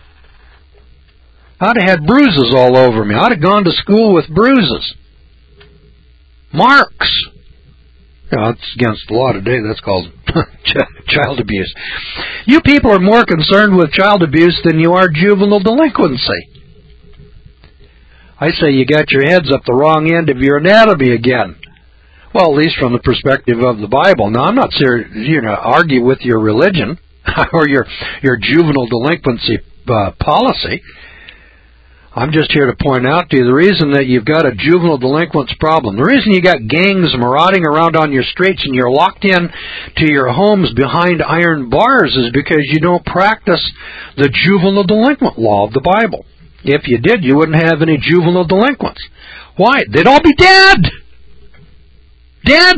I'd have had bruises all over me. I'd have gone to school with bruises. Marks. It's against the law today. That's called child abuse. You people are more concerned with child abuse than you are juvenile delinquency. I say you got your heads up the wrong end of your anatomy again. Well, at least from the perspective of the Bible. Now, I'm not serious, argue with your religion or your juvenile delinquency policy. I'm just here to point out to you the reason that you've got a juvenile delinquents problem, the reason you got gangs marauding around on your streets and you're locked in to your homes behind iron bars is because you don't practice the juvenile delinquent law of the Bible. If you did, you wouldn't have any juvenile delinquents. Why? They'd all be dead! Dead!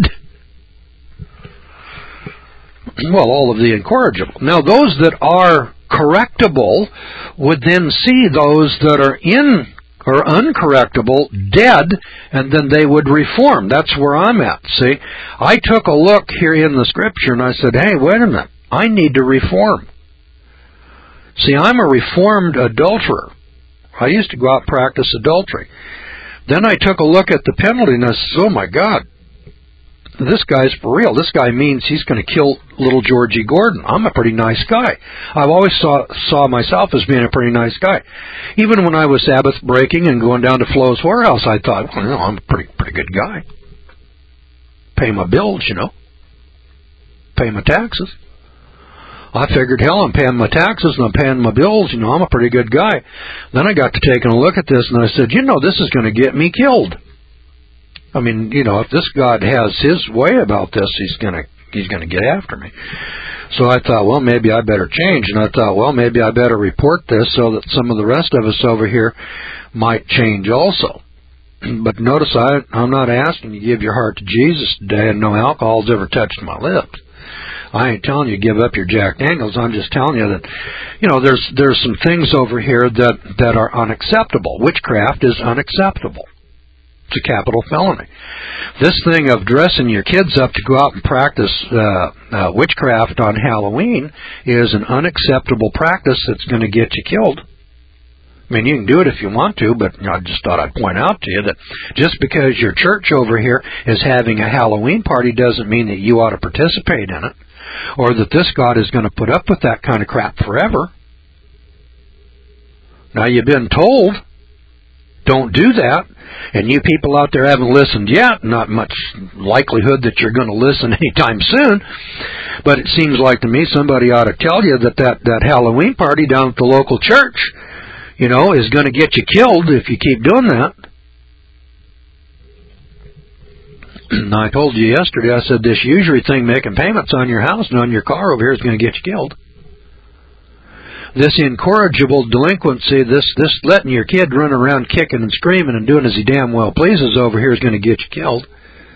Well, all of the incorrigible. Now, those that are correctable would then see those that are uncorrectable dead, and then they would reform. That's where I'm at. See, I took a look here in the Scripture, and I said, hey, wait a minute. I need to reform. See, I'm a reformed adulterer. I used to go out and practice adultery. Then I took a look at the penalty, and I said, oh, my God. This guy's for real. This guy means he's going to kill little Georgie Gordon. I'm a pretty nice guy. I've always saw myself as being a pretty nice guy. Even when I was Sabbath breaking and going down to Flo's whorehouse, I thought, well, I'm a pretty good guy. Pay my bills, Pay my taxes. I figured, hell, I'm paying my taxes and I'm paying my bills. I'm a pretty good guy. Then I got to taking a look at this and I said, this is going to get me killed. I mean, if this God has his way about this, he's going to get after me. So I thought, well, maybe I better change. And I thought, well, maybe I better report this so that some of the rest of us over here might change also. But notice I'm not asking you to give your heart to Jesus today and no alcohol's ever touched my lips. I ain't telling you to give up your Jack Daniels. I'm just telling you that, there's some things over here that are unacceptable. Witchcraft is unacceptable. It's a capital felony. This thing of dressing your kids up to go out and practice witchcraft on Halloween is an unacceptable practice that's going to get you killed. I mean, you can do it if you want to, but I just thought I'd point out to you that just because your church over here is having a Halloween party doesn't mean that you ought to participate in it, or that this God is going to put up with that kind of crap forever. Now, you've been told, don't do that. And you people out there haven't listened yet. Not much likelihood that you're going to listen anytime soon. But it seems like to me somebody ought to tell you that Halloween party down at the local church, is going to get you killed if you keep doing that. And I told you yesterday, I said this usury thing making payments on your house and on your car over here is going to get you killed. This incorrigible delinquency, this letting your kid run around kicking and screaming and doing as he damn well pleases over here is going to get you killed.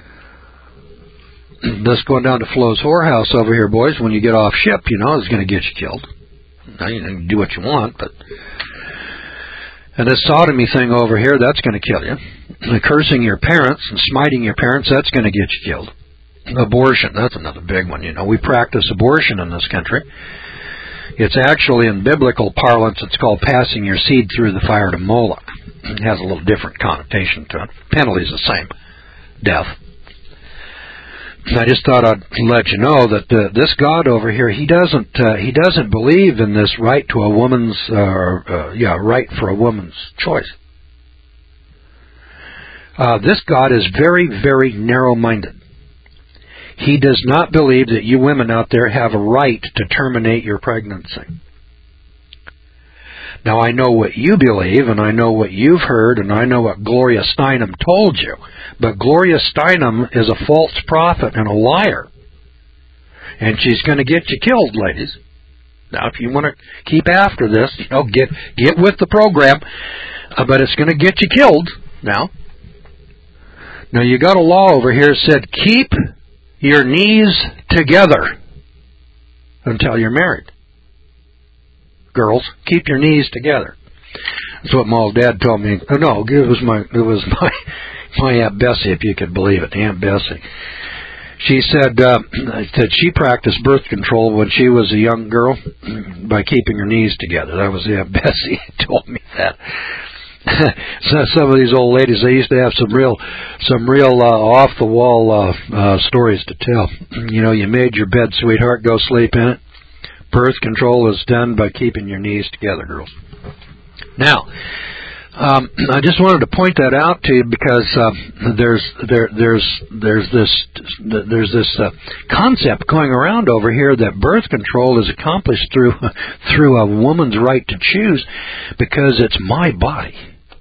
This going down to Flo's whorehouse over here, boys, when you get off ship, is going to get you killed. Now, you can do what you want, but... And this sodomy thing over here, that's going to kill you. And cursing your parents and smiting your parents, that's going to get you killed. Abortion, that's another big one. We practice abortion in this country. It's actually, in biblical parlance, it's called passing your seed through the fire to Moloch. It has a little different connotation to it. Penalty's the same. Death. I just thought I'd let you know that this God over here, he doesn't believe in this right to a woman's, right for a woman's choice. This God is very, very narrow-minded. He does not believe that you women out there have a right to terminate your pregnancy. Now, I know what you believe, and I know what you've heard, and I know what Gloria Steinem told you, but Gloria Steinem is a false prophet and a liar. And she's going to get you killed, ladies. Now, if you want to keep after this, get with the program, but it's going to get you killed. Now, you got a law over here that said keep your knees together until you're married. Girls, keep your knees together. That's what my old dad told me. Oh, no, it was my Aunt Bessie, if you could believe it, Aunt Bessie. She said she practiced birth control when she was a young girl by keeping her knees together. That was Aunt Bessie who told me that. So some of these old ladies, they used to have some real off the wall stories to tell. You made your bed, sweetheart, go sleep in it. Birth control is done by keeping your knees together, girls. Now, I just wanted to point that out to you because there's this concept going around over here that birth control is accomplished through a woman's right to choose because it's my body.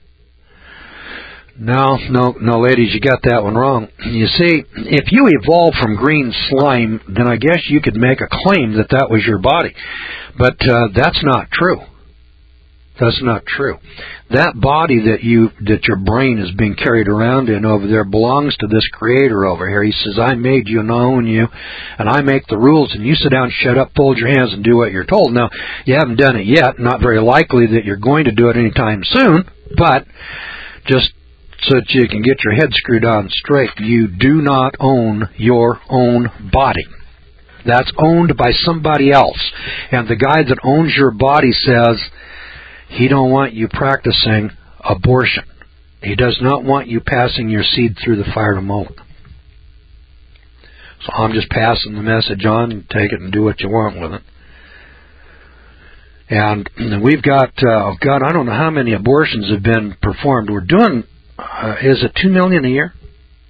No, ladies, you got that one wrong. You see, if you evolved from green slime, then I guess you could make a claim that was your body. But that's not true. That's not true. That body that your brain is being carried around in over there belongs to this creator over here. He says, I made you and I own you, and I make the rules, and you sit down, shut up, fold your hands, and do what you're told. Now, you haven't done it yet. Not very likely that you're going to do it anytime soon, but just so that you can get your head screwed on straight, you do not own your own body. That's owned by somebody else. And the guy that owns your body says he don't want you practicing abortion. He does not want you passing your seed through the fire to Moloch. So I'm just passing the message on. You take it and do what you want with it. And we've got, I don't know how many abortions have been performed. We're doing, is it 2 million a year?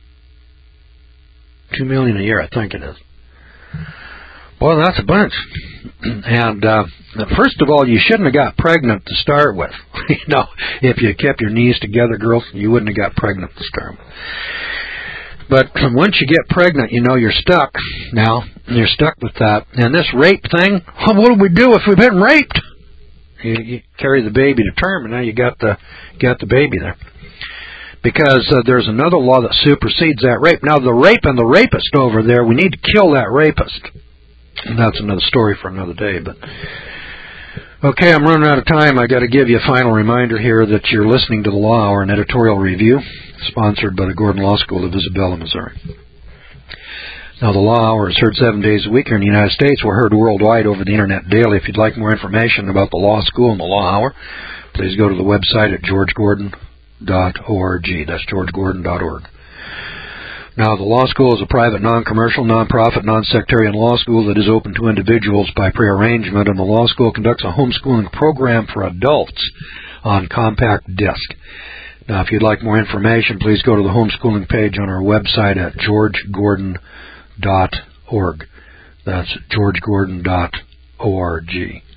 2 million a year, I think it is. Well, that's a bunch. And first of all, you shouldn't have got pregnant to start with. If you kept your knees together, girls, you wouldn't have got pregnant to start with. But once you get pregnant, you're stuck. Now, you're stuck with that. And this rape thing, what do we do if we've been raped? You carry the baby to term, and now you got the baby there. Because there's another law that supersedes that rape. Now, the rape and the rapist over there, we need to kill that rapist. And that's another story for another day. But okay, I'm running out of time. I got to give you a final reminder here that you're listening to the Law Hour, an editorial review sponsored by the Gordon Law School of Isabella, Missouri. Now, the Law Hour is heard 7 days a week here in the United States. We're heard worldwide over the Internet daily. If you'd like more information about the Law School and the Law Hour, please go to the website at georgegordon.org. That's georgegordon.org. Now, the law school is a private, non-commercial, non-profit, non-sectarian law school that is open to individuals by prearrangement, and the law school conducts a homeschooling program for adults on compact disc. Now, if you'd like more information, please go to the homeschooling page on our website at georgegordon.org. That's georgegordon.org.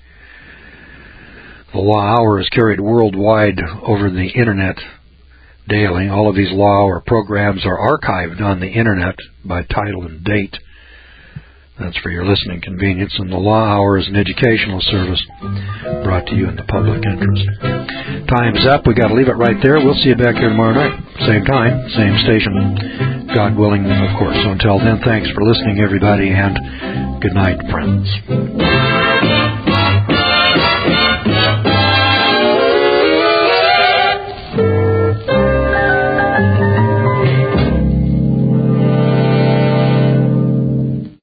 The Law Hour is carried worldwide over the Internet daily. All of these Law Hour programs are archived on the Internet by title and date. That's for your listening convenience. And the Law Hour is an educational service brought to you in the public interest. Time's up. We got to leave it right there. We'll see you back here tomorrow night. Same time, same station. God willing, of course. So until then, thanks for listening, everybody, and good night, friends.